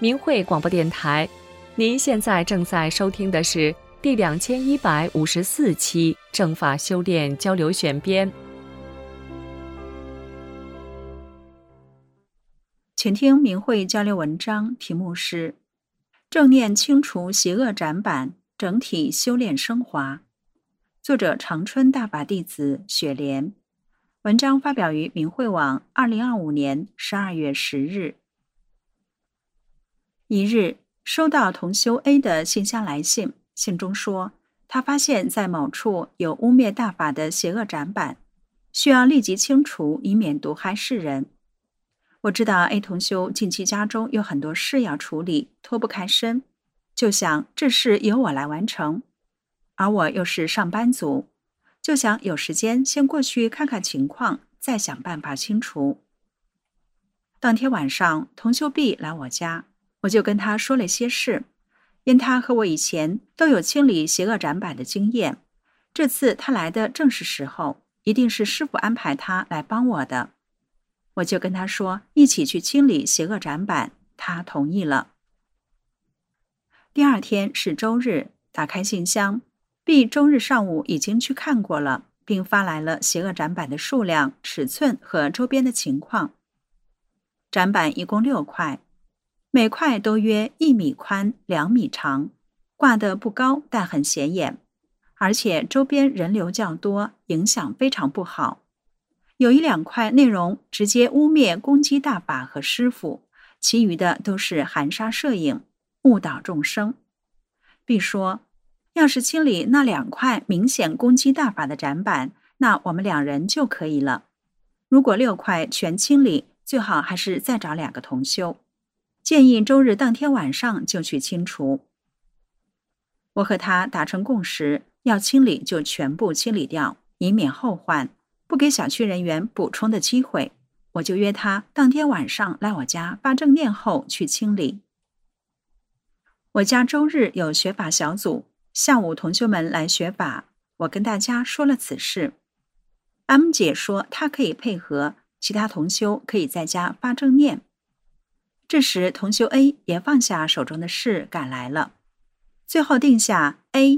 明慧广播电台，您现在正在收听的是第2154期正法修炼交流选编。 请听明慧交流文章，题目是正念清除邪恶斩板，整体修炼升华。作者长春大法弟子雪莲。文章发表于明慧网2025年12月10日。一日，收到同修 A 的信箱来信，信中说他发现在某处有污蔑大法的邪恶斩板，需要立即清除，以免毒害世人。我知道 A 同修近期家中有很多事要处理，脱不开身，就想这事由我来完成，而我又是上班族，就想有时间先过去看看情况，再想办法清除。当天晚上，同修 B 来我家，我就跟他说了些事，因他和我以前都有清理邪恶斩板的经验，这次他来的正是时候，一定是师父安排他来帮我的。我就跟他说一起去清理邪恶斩板，他同意了。第二天是周日，打开信箱， B 周日上午已经去看过了，并发来了邪恶斩板的数量、尺寸和周边的情况。斩板一共6块，每块都约1米宽、2米长，挂得不高，但很显眼，而且周边人流较多，影响非常不好。有1-2块内容直接污蔑攻击大法和师父，其余的都是含沙射影，误导众生。B 说，要是清理那2块明显攻击大法的斩板，那我们2人就可以了。如果6块全清理，最好还是再找2个同修。建议周日当天晚上就去清除。我和他达成共识，要清理就全部清理掉，以免后患，不给小区人员补充的机会。我就约他当天晚上来我家发正念后去清理。我家周日有学法小组，下午同修们来学法，我跟大家说了此事。M 姐说她可以配合，其他同修可以在家发正念。这时同修 A 也放下手中的事赶来了，最后定下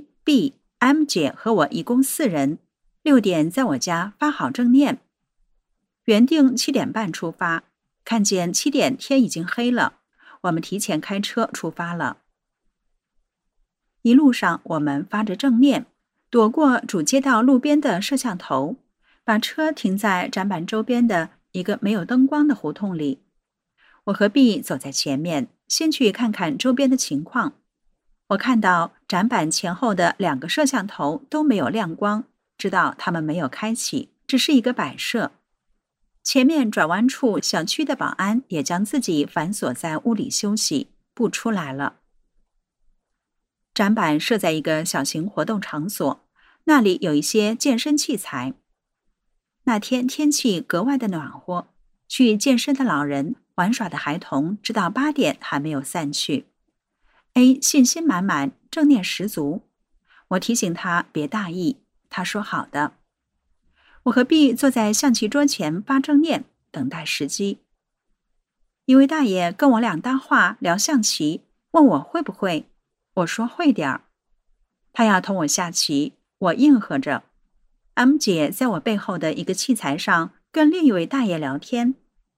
A、B、M 姐和我一共4人，6点在我家发好正念。原定7点半出发，看见7点天已经黑了，我们提前开车出发了。一路上我们发着正念，躲过主街道路边的摄像头，把车停在展板周边的一个没有灯光的胡同里。我和 B 走在前面，先去看看周边的情况。我看到展板前后的2个摄像头都没有亮光，知道他们没有开启，只是一个摆设。前面转弯处小区的保安也将自己反锁在屋里休息，不出来了。展板设在一个小型活动场所，那里有一些健身器材。那天天气格外的暖和，去健身的老人、玩耍的孩童直到8点还没有散去。A 信心满满，正念十足。我提醒他别大意，他说好的。我和 B 坐在象棋桌前发正念，等待时机。一位大爷跟我俩搭话聊象棋，问我会不会，我说会点儿。他要同我下棋，我应和着。M 姐在我背后的一个器材上跟另一位大爷聊天。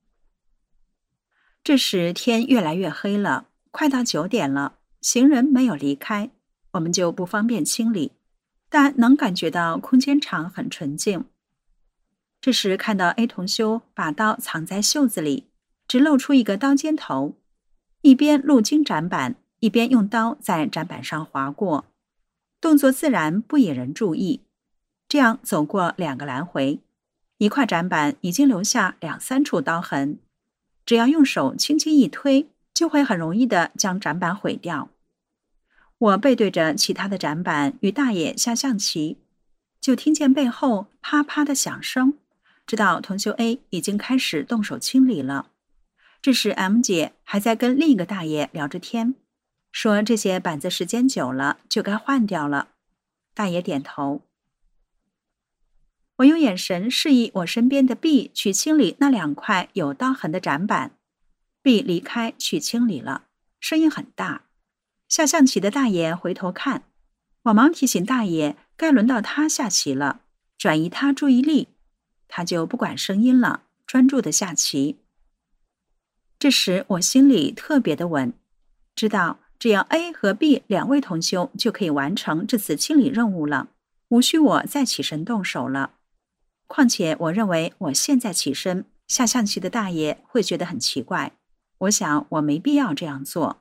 这时天越来越黑了，快到9点了，行人没有离开，我们就不方便清理，但能感觉到空间场很纯净。这时看到 A 同修把刀藏在袖子里，只露出一个刀尖头，一边路经展板，一边用刀在展板上划过，动作自然不引人注意。这样走过2个来回，一块展板已经留下2-3处刀痕，只要用手轻轻一推，就会很容易地将展板毁掉。我背对着其他的展板与大爷下象棋，就听见背后啪啪的响声，知道同修 A 已经开始动手清理了。这时 M 姐还在跟另一个大爷聊着天，说这些板子时间久了就该换掉了。大爷点头。我用眼神示意我身边的 B 去清理那2块有刀痕的展板， B 离开去清理了。 声音很大。下象棋的大爷回头看，我忙提醒大爷该轮到他下棋了，转移他注意力，他就不管声音了，专注地下棋。这时我心里特别的稳，知道只要 A 和 B 两位同修就可以完成这次清理任务了，无需我再起身动手了。况且我认为我现在起身，下象棋的大爷会觉得很奇怪，我想我没必要这样做。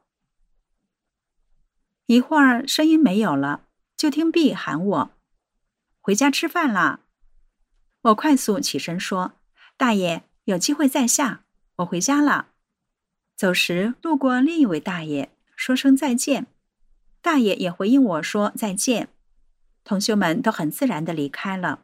一会儿声音没有了，就听 B 喊我：“回家吃饭啦！”我快速起身说：“大爷，有机会再下，我回家了。”走时路过另一位大爷，说声再见。大爷也回应我说再见。同修们都很自然地离开了。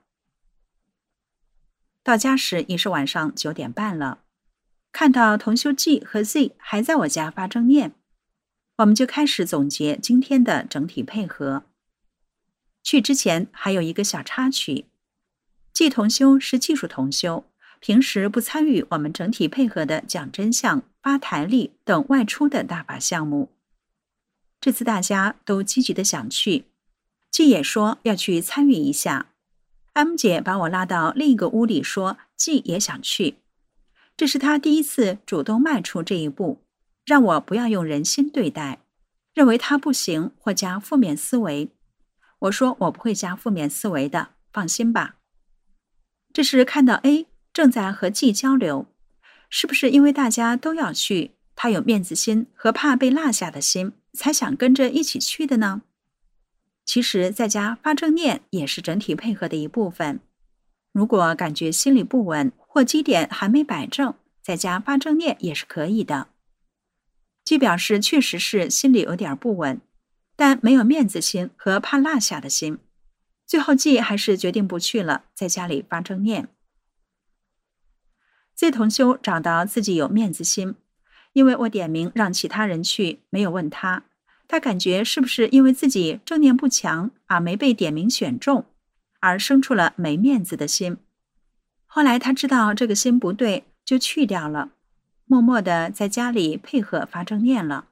到家时已是晚上9点半了，看到同修 G 和 Z 还在我家发正念，我们就开始总结今天的整体配合。去之前还有一个小插曲，G 同修是技术同修，平时不参与我们整体配合的讲真相、发台历等外出的大法项目。这次大家都积极的想去，G 也说要去参与一下。M 姐把我拉到另一个屋里说 G 也想去，这是她第一次主动迈出这一步，让我不要用人心对待，认为她不行或加负面思维。我说我不会加负面思维的，放心吧。这时看到 A 正在和 G 交流，是不是因为大家都要去，他有面子心和怕被落下的心，才想跟着一起去的呢？其实在家发正念也是整体配合的一部分，如果感觉心里不稳或基点还没摆正，在家发正念也是可以的。G 表示确实是心里有点不稳，但没有面子心和怕落下的心，最后 G 还是决定不去了，在家里发正念。Z 同修找到自己有面子心，因为我点名让其他人去，没有问他，他感觉是不是因为自己正念不强而没被点名选中，而生出了没面子的心。后来他知道这个心不对，就去掉了，默默地在家里配合发正念了。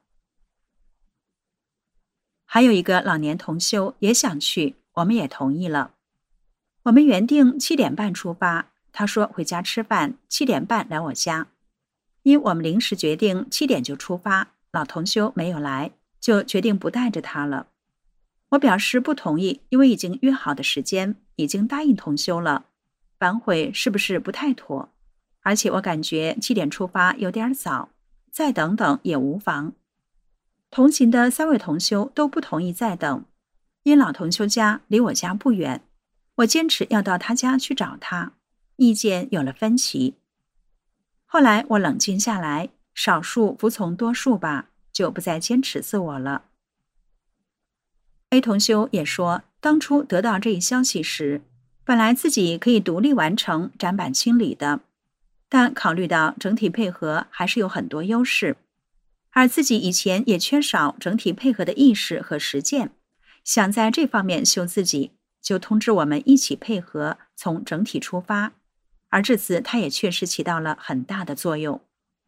还有一个老年同修也想去，我们也同意了。我们原定7点半出发，他说回家吃饭，7点半来我家。因我们临时决定7点就出发，老同修没有来，就决定不带着他了。我表示不同意，因为已经约好的时间，已经答应同修了，反悔是不是不太妥？而且我感觉7点出发有点早，再等等也无妨。同行的3位同修都不同意再等，因老同修家离我家不远，我坚持要到他家去找他，意见有了分歧。后来我冷静下来，少数服从多数吧，就不再坚持自我了。A 同修也说，当初得到这一消息时，本来自己可以独立完成展板清理的，但考虑到整体配合还是有很多优势，而自己以前也缺少整体配合的意识和实践，想在这方面修自己，就通知我们一起配合，从整体出发。而这次他也确实起到了很大的作用。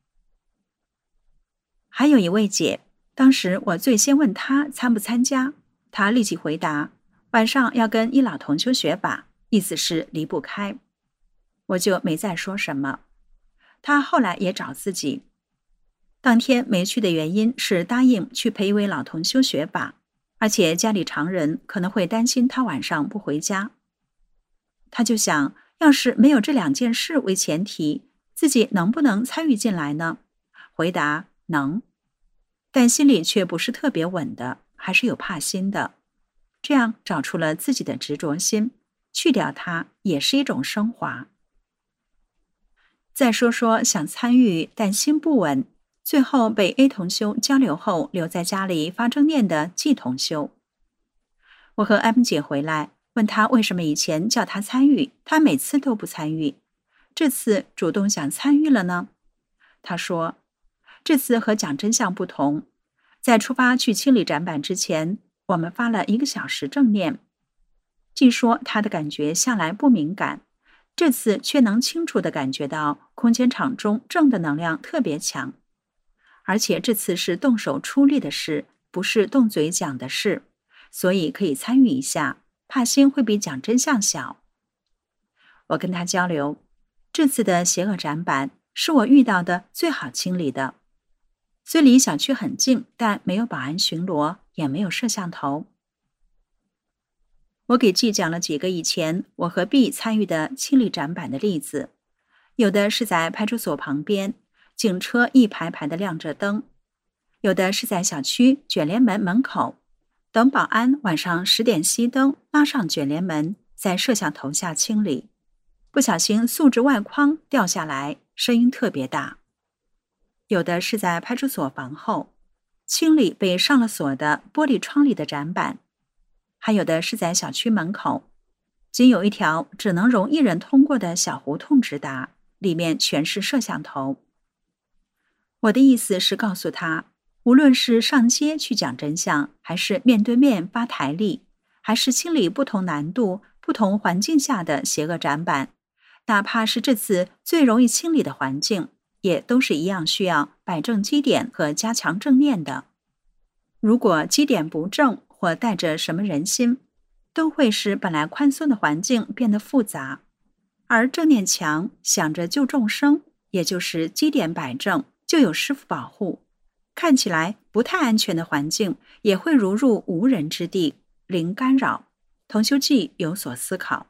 还有一位姐，当时我最先问她参不参加，她立即回答晚上要跟一老同修学法，意思是离不开。我就没再说什么。她后来也找自己，当天没去的原因是答应去陪一位老同修学法，而且家里常人可能会担心她晚上不回家。她就想，要是没有这2件事为前提，自己能不能参与进来呢？回答能，但心里却不是特别稳的，还是有怕心的。这样找出了自己的执着心，去掉它也是一种升华。再说说想参与但心不稳，最后被 A 同修交流后留在家里发正念的 G 同修。我和 M 姐回来，问他为什么以前叫他参与，他每次都不参与，这次主动想参与了呢？他说，这次和讲真相不同，在出发去清理展板之前，我们发了1个小时正念。据说他的感觉向来不敏感，这次却能清楚地感觉到空间场中正的能量特别强。 而且这次是动手出力的事，不是动嘴讲的事，所以可以参与一下，怕心会比讲真相小。我跟他交流，这次的邪恶展板是我遇到的最好清理的。虽离小区很近，但没有保安巡逻，也没有摄像头。我给 G 讲了几个以前我和 B 参与的清理展板的例子，有的是在派出所旁边，警车一排排的亮着灯；有的是在小区卷帘门门口，等保安晚上10点熄灯，拉上卷帘门，在摄像头下清理。不小心素质外框掉下来，声音特别大。有的是在派出所房后，清理被上了锁的玻璃窗里的展板；还有的是在小区门口，仅有一条只能容一人通过的小胡同直达，里面全是摄像头。我的意思是告诉他，无论是上街去讲真相，还是面对面发台历，还是清理不同难度、不同环境下的邪恶展板，哪怕是这次最容易清理的环境，也都是一样需要摆正基点和加强正念的。如果基点不正或带着什么人心，都会使本来宽松的环境变得复杂。而正念强，想着救众生，也就是基点摆正，就有师父保护，看起来不太安全的环境也会如入无人之地，零干扰。同修记有所思考。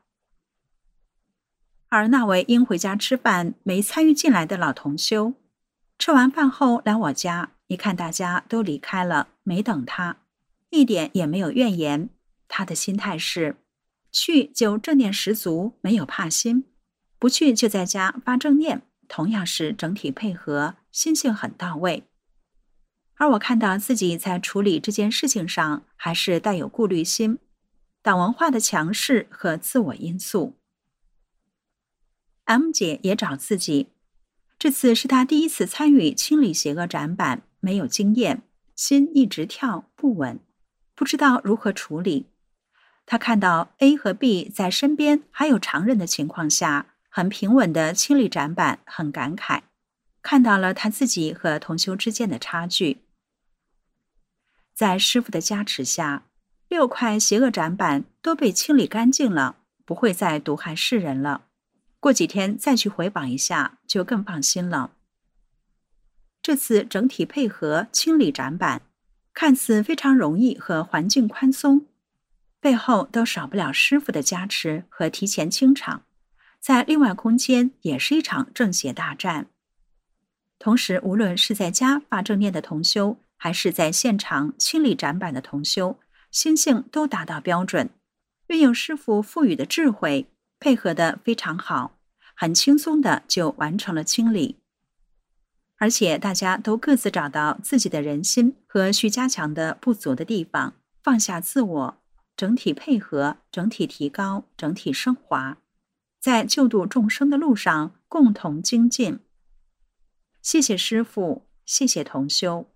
而那位因回家吃饭没参与进来的老同修，吃完饭后来我家，一看大家都离开了，没等他，一点也没有怨言。他的心态是，去就正念十足，没有怕心；不去就在家发正念，同样是整体配合，心性很到位。而我看到自己在处理这件事情上还是带有顾虑心，党文化的强势和自我因素。M 姐也找自己，这次是她第一次参与清理邪恶展板，没有经验，心一直跳不稳，不知道如何处理。她看到 A 和 B 在身边还有常人的情况下，很平稳的清理展板，很感慨，看到了她自己和同修之间的差距。在师父的加持下，6块邪恶展板都被清理干净了，不会再毒害世人了。过几天再去回访一下，就更放心了。这次整体配合清理展板，看似非常容易和环境宽松，背后都少不了师父的加持和提前清场，在另外空间也是一场正邪大战。同时，无论是在家发正念的同修，还是在现场清理展板的同修，心性都达到标准，运用师父赋予的智慧，配合得非常好，很轻松的就完成了清理。而且大家都各自找到自己的人心和需加强的不足的地方，放下自我，整体配合，整体提高，整体升华，在救度众生的路上共同精进。谢谢师父，谢谢同修。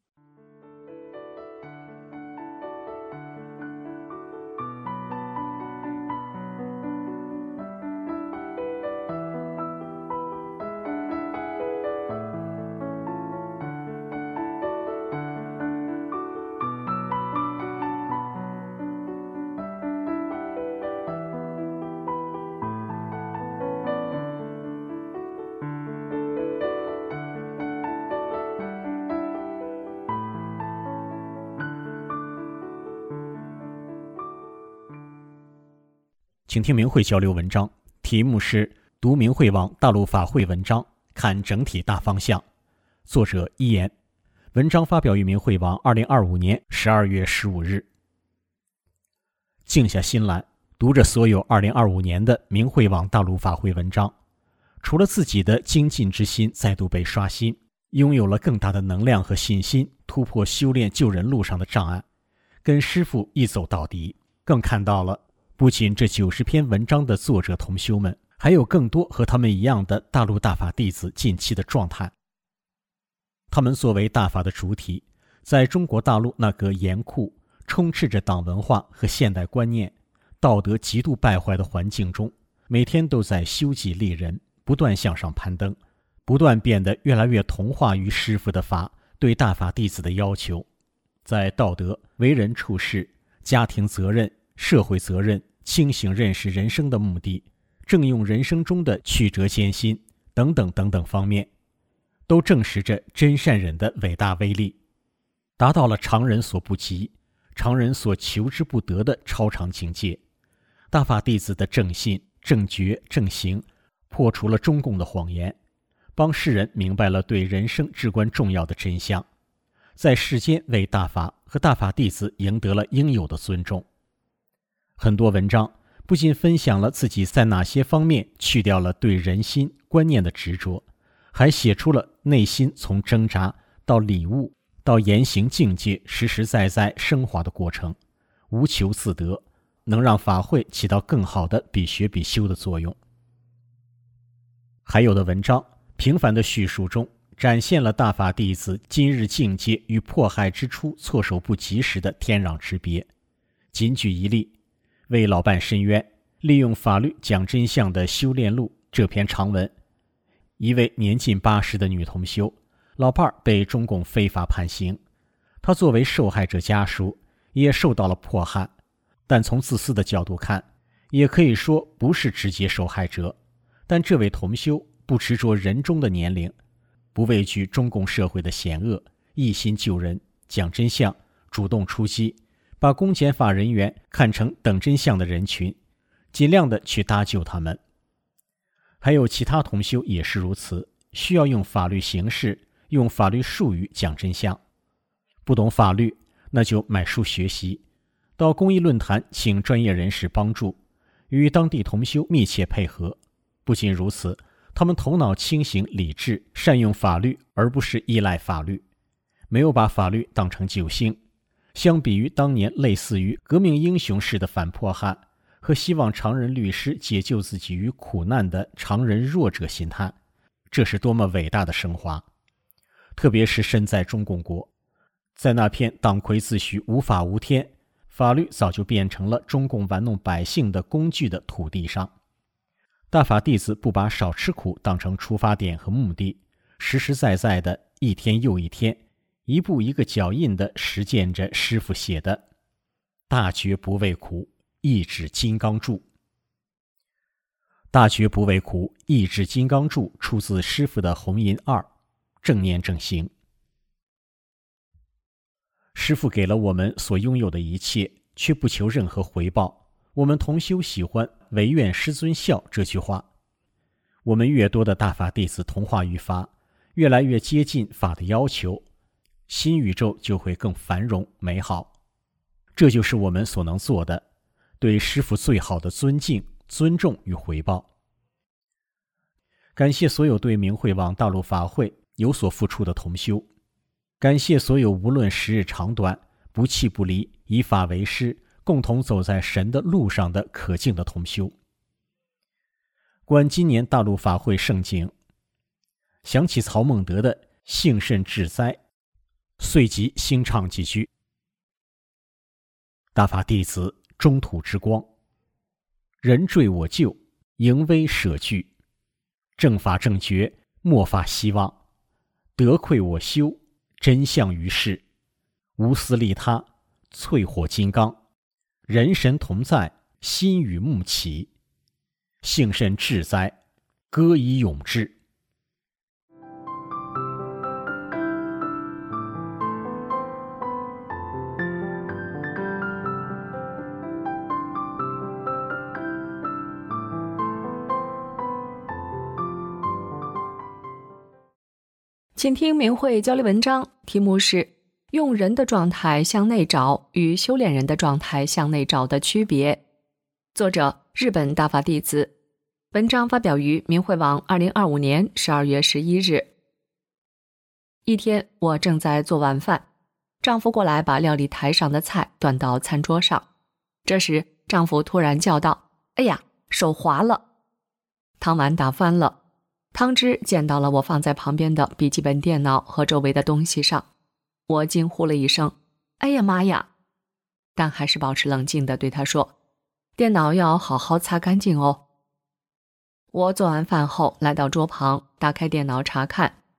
请听明慧交流文章，题目是读明慧网大陆法会文章，看整体大方向。作者一言，文章发表于明慧网2025年12月15日。静下心来，读着所有2025年的明慧网大陆法会文章，除了自己的精进之心再度被刷新，拥有了更大的能量和信心，突破修炼救人路上的障碍，跟师父一走到底。更看到了不仅这90篇文章的作者同修们，还有更多和他们一样的大陆大法弟子近期的状态。他们作为大法的主体，在中国大陆那个严酷、充斥着党文化和现代观念、道德极度败坏的环境中，每天都在修己立人，不断向上攀登，不断变得越来越同化于师父的法， 对大法弟子的要求，在道德、为人处事、家庭责任、社会责任、清醒认识人生的目的、正用人生中的曲折艰辛等等等等方面，都证实着真善忍的伟大威力，达到了常人所不及、常人所求之不得的超常境界。大法弟子的正信、正觉、正行，破除了中共的谎言，帮世人明白了对人生至关重要的真相，在世间为大法和大法弟子赢得了应有的尊重。很多文章不仅分享了自己在哪些方面去掉了对人心观念的执着，还写出了内心从挣扎到领悟到言行境界实实在在升华的过程，无求自得，能让法会起到更好的比学比修的作用。还有的文章平凡的叙述中展现了大法弟子今日境界与迫害之初措手不及时的天壤之别。仅举一例，为老伴申冤，利用法律讲真相的修炼录这篇长文，一位年近80的女同修，老伴被中共非法判刑，她作为受害者家属也受到了迫害，但从自私的角度看，也可以说不是直接受害者。但这位同修不执着人中的年龄，不畏惧中共社会的险恶，一心救人，讲真相，主动出击，把公检法人员看成等真相的人群，尽量的去搭救他们。还有其他同修也是如此，需要用法律形式，用法律术语讲真相。不懂法律，那就买书学习，到公益论坛请专业人士帮助，与当地同修密切配合。不仅如此，他们头脑清醒理智，善用法律而不是依赖法律，没有把法律当成救星。相比于当年类似于革命英雄式的反迫害和希望常人律师解救自己于苦难的常人弱者心态，这是多么伟大的升华。特别是身在中共国，在那片党魁自诩无法无天，法律早就变成了中共玩弄百姓的工具的土地上，大法弟子不把少吃苦当成出发点和目的，实实在在的一天又一天，一步一个脚印地实践着师父写的大觉不畏苦，意志金刚柱。大觉不畏苦，意志金刚柱出自师父的红银2，正念正行。师父给了我们所拥有的一切，却不求任何回报。我们同修喜欢唯愿师尊孝这句话。我们越多的大法弟子同化于法，越来越接近法的要求，新宇宙就会更繁荣美好。这就是我们所能做的，对师父最好的尊敬、尊重与回报。感谢所有对明慧网大陆法会有所付出的同修，感谢所有无论时日长短，不弃不离，以法为师，共同走在神的路上的可敬的同修。观今年大陆法会盛景，想起曹孟德的幸甚至哉，遂即兴唱几句：大法弟子中土之光，人坠我救，迎危舍惧，正法正觉，末法希望，德愧我修，真相于世，无私利他，淬火金刚，人神同在，心与目齐，幸甚至哉，歌以咏志。 请听明慧交流文章，题目是用人的状态向内找与修炼人的状态向内找的区别，作者日本大法弟子。文章发表于明慧网2025年12月11日。一天，我正在做晚饭，丈夫过来把料理台上的菜端到餐桌上。这时，丈夫突然叫道：“哎呀，手滑了！”汤碗打翻了，汤汁溅到了我放在旁边的笔记本电脑和周围的东西上。我惊呼了一声：“哎呀妈呀！”但还是保持冷静地对他说：“电脑要好好擦干净哦。”我做完饭后来到桌旁，打开电脑查看，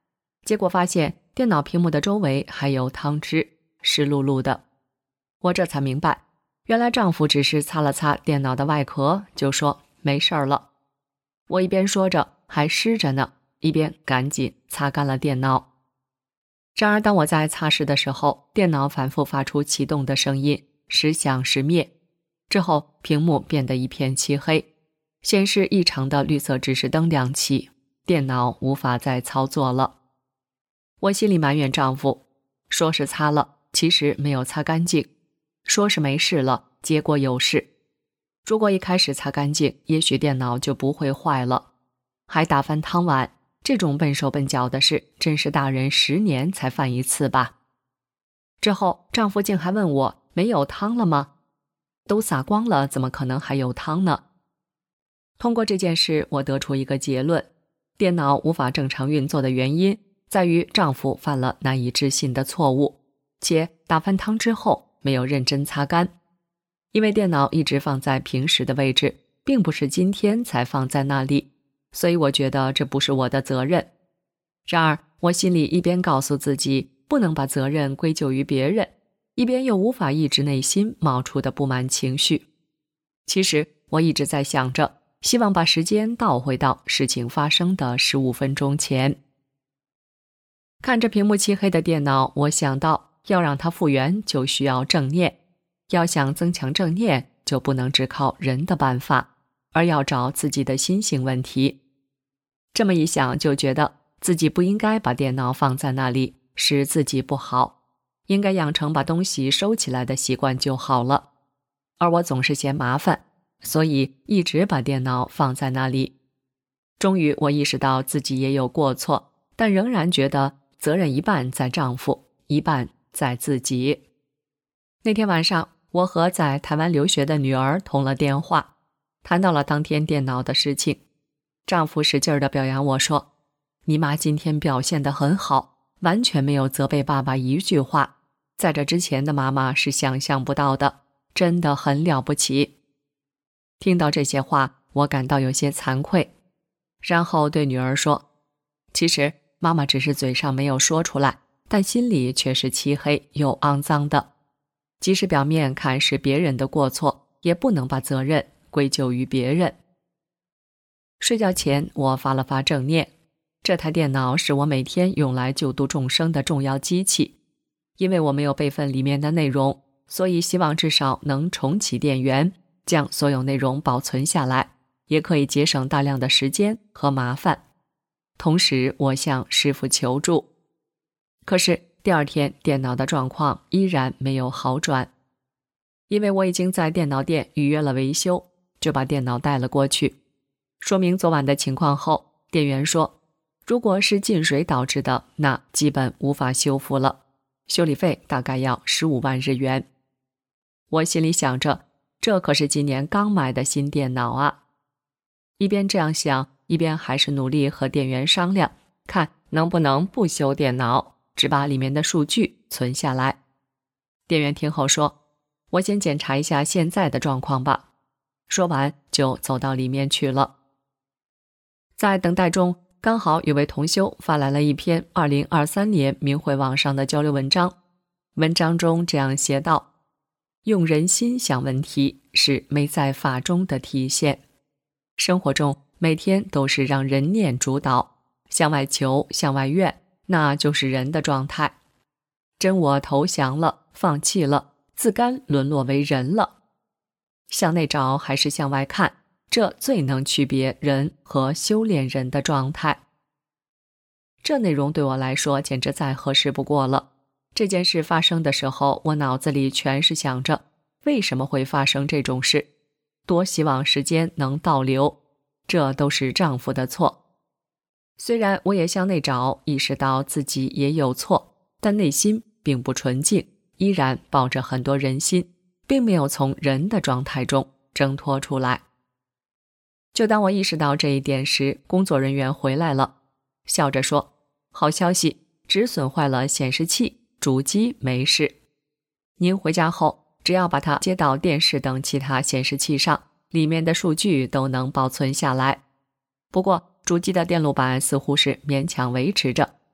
结果发现电脑屏幕的周围还有汤汁，湿漉漉的。我这才明白，原来丈夫只是擦了擦电脑的外壳，就说没事儿了。我一边说着还湿着呢，一边赶紧擦干了电脑。然而当我在擦拭的时候，电脑反复发出启动的声音，时响时灭，之后屏幕变得一片漆黑，显示异常的绿色指示灯亮起，电脑无法再操作了。我心里埋怨丈夫，说是擦了，其实没有擦干净，说是没事了，结果有事。如果一开始擦干净，也许电脑就不会坏了。还打翻汤碗，这种笨手笨脚的事，真是大人10年才犯一次吧。之后丈夫竟还问我，没有汤了吗？都洒光了，怎么可能还有汤呢？通过这件事，我得出一个结论，电脑无法正常运作的原因在于丈夫犯了难以置信的错误，且打翻汤之后没有认真擦干。因为电脑一直放在平时的位置，并不是今天才放在那里，所以我觉得这不是我的责任。然而我心里一边告诉自己不能把责任归咎于别人，一边又无法抑制内心冒出的不满情绪。其实我一直在想着，希望把时间倒回到事情发生的15分钟前。看着屏幕漆黑的电脑，我想到要让它复原就需要正念，要想增强正念，就不能只靠人的办法，而要找自己的心性问题。这么一想，就觉得自己不应该把电脑放在那里，使自己不好，应该养成把东西收起来的习惯就好了。而我总是嫌麻烦，所以一直把电脑放在那里。终于我意识到自己也有过错，但仍然觉得责任一半在丈夫，一半在自己。那天晚上，我和在台湾留学的女儿通了电话，谈到了当天电脑的事情。丈夫使劲地表扬我说，你妈今天表现得很好，完全没有责备爸爸一句话，在这之前的妈妈是想象不到的，真的很了不起。听到这些话，我感到有些惭愧，然后对女儿说，其实妈妈只是嘴上没有说出来，但心里却是漆黑又肮脏的。即使表面看是别人的过错，也不能把责任归咎于别人。睡觉前，我发了发正念。这台电脑是我每天用来救度众生的重要机器。因为我没有备份里面的内容，所以希望至少能重启电源，将所有内容保存下来，也可以节省大量的时间和麻烦。同时，我向师父求助。可是第二天，电脑的状况依然没有好转。因为我已经在电脑店预约了维修，就把电脑带了过去。说明昨晚的情况后，店员说，如果是进水导致的，那基本无法修复了，修理费大概要15万日元。我心里想着，这可是今年刚买的新电脑啊。一边这样想，一边还是努力和店员商量，看能不能不修电脑，只把里面的数据存下来。店员听后说，我先检查一下现在的状况吧。说完就走到里面去了。在等待中，刚好有位同修发来了一篇2023年明慧网上的交流文章。文章中这样写道，用人心想问题是美在法中的体现。生活中每天都是让人念主导，向外求，向外怨，那就是人的状态。真我投降了，放弃了，自甘沦落为人了。向内找还是向外看，这最能区别人和修炼人的状态。这内容对我来说简直再合适不过了。这件事发生的时候，我脑子里全是想着，为什么会发生这种事？多希望时间能倒流，这都是丈夫的错。虽然我也向内找，意识到自己也有错，但内心并不纯净，依然抱着很多人心，并没有从人的状态中挣脱出来。就当我意识到这一点时，工作人员回来了，笑着说，好消息，只损坏了显示器，主机没事。您回家后，只要把它接到电视等其他显示器上，里面的数据都能保存下来。不过主机的电路板似乎是勉强维持着，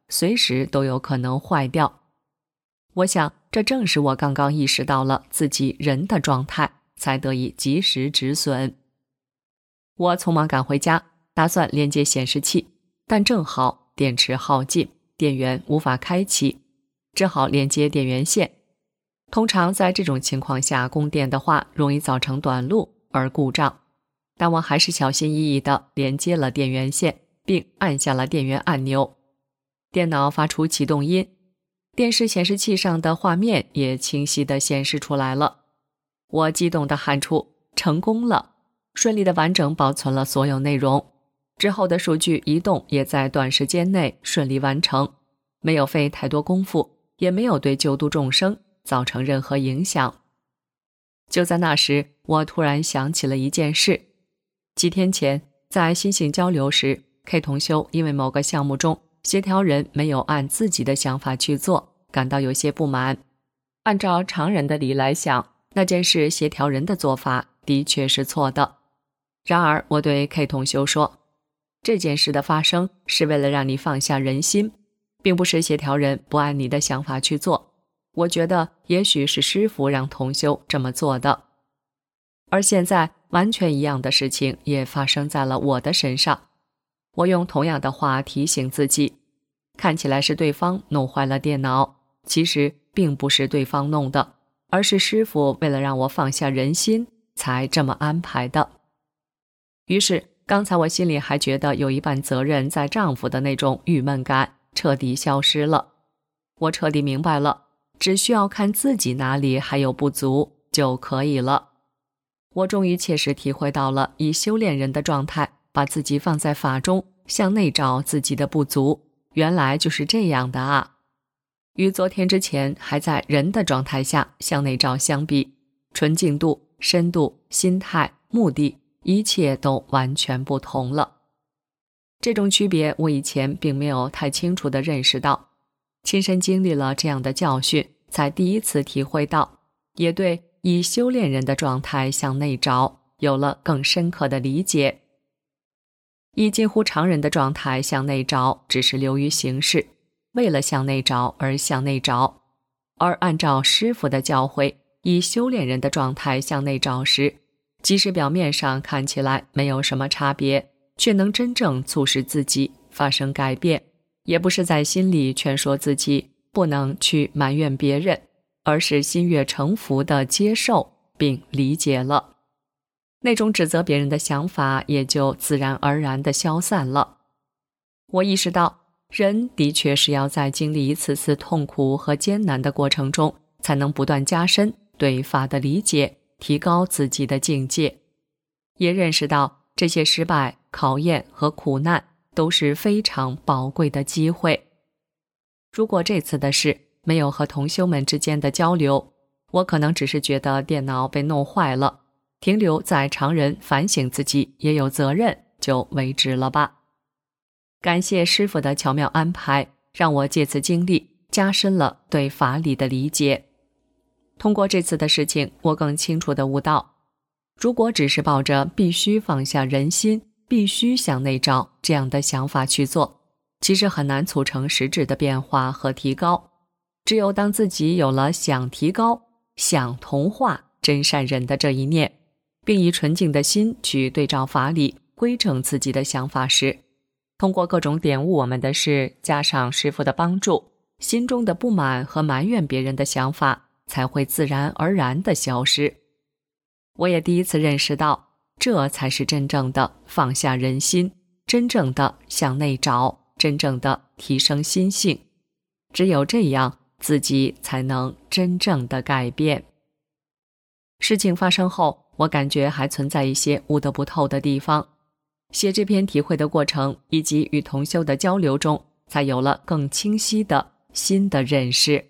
随时都有可能坏掉。我想，这正是我刚刚意识到了自己人的状态，才得以及时止损。我匆忙赶回家，打算连接显示器，但正好电池耗尽，电源无法开启，只好连接电源线。通常在这种情况下，供电的话容易造成短路而故障，但我还是小心翼翼地连接了电源线，并按下了电源按钮。电脑发出启动音，电视显示器上的画面也清晰地显示出来了。我激动地喊出：“成功了！”顺利地完整保存了所有内容。之后的数据移动也在短时间内顺利完成，没有费太多功夫，也没有对救度众生造成任何影响。就在那时，我突然想起了一件事。几天前，在心性交流时， K 同修因为某个项目中协调人没有按自己的想法去做，感到有些不满。按照常人的理来想，那件事协调人的做法的确是错的。然而我对 K 同修说，这件事的发生是为了让你放下人心，并不是协调人不按你的想法去做。我觉得也许是师父让同修这么做的。而现在完全一样的事情也发生在了我的身上。我用同样的话提醒自己，看起来是对方弄坏了电脑，其实并不是对方弄的，而是师父为了让我放下人心才这么安排的。于是刚才我心里还觉得有一半责任在丈夫的那种郁闷感彻底消失了。我彻底明白了，只需要看自己哪里还有不足就可以了。我终于切实体会到了以修炼人的状态把自己放在法中，向内找自己的不足，原来就是这样的啊。与昨天之前还在人的状态下向内找相比，纯净度、深度、心态、目的，一切都完全不同了。这种区别我以前并没有太清楚地认识到，亲身经历了这样的教训，才第一次体会到，也对以修炼人的状态向内找有了更深刻的理解。以近乎常人的状态向内找，只是流于形式，为了向内找而向内找；而按照师父的教诲，以修炼人的状态向内找时，即使表面上看起来没有什么差别，却能真正促使自己发生改变。也不是在心里劝说自己不能去埋怨别人，而是心悦诚服地接受并理解了，那种指责别人的想法也就自然而然地消散了。我意识到，人的确是要在经历一次次痛苦和艰难的过程中，才能不断加深对法的理解，提高自己的境界。也认识到这些失败、考验和苦难都是非常宝贵的机会。如果这次的事没有和同修们之间的交流，我可能只是觉得电脑被弄坏了，停留在常人反省自己也有责任就为止了吧。感谢师父的巧妙安排，让我借此经历加深了对法理的理解。通过这次的事情，我更清楚地悟到，如果只是抱着必须放下人心，必须向内找这样的想法去做，其实很难促成实质的变化和提高。只有当自己有了想提高、想同化真善忍的这一念，并以纯净的心去对照法理，规正自己的想法时，通过各种点悟我们的事，加上师父的帮助，心中的不满和埋怨别人的想法才会自然而然地消失。我也第一次认识到，这才是真正的放下人心，真正的向内找，真正的提升心性。只有这样，自己才能真正的改变。事情发生后，我感觉还存在一些悟得不透的地方。写这篇体会的过程，以及与同修的交流中，才有了更清晰的新的认识。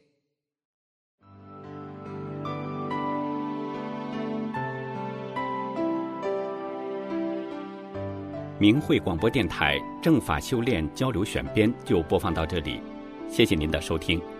明慧广播电台正法修炼交流选编就播放到这里，谢谢您的收听。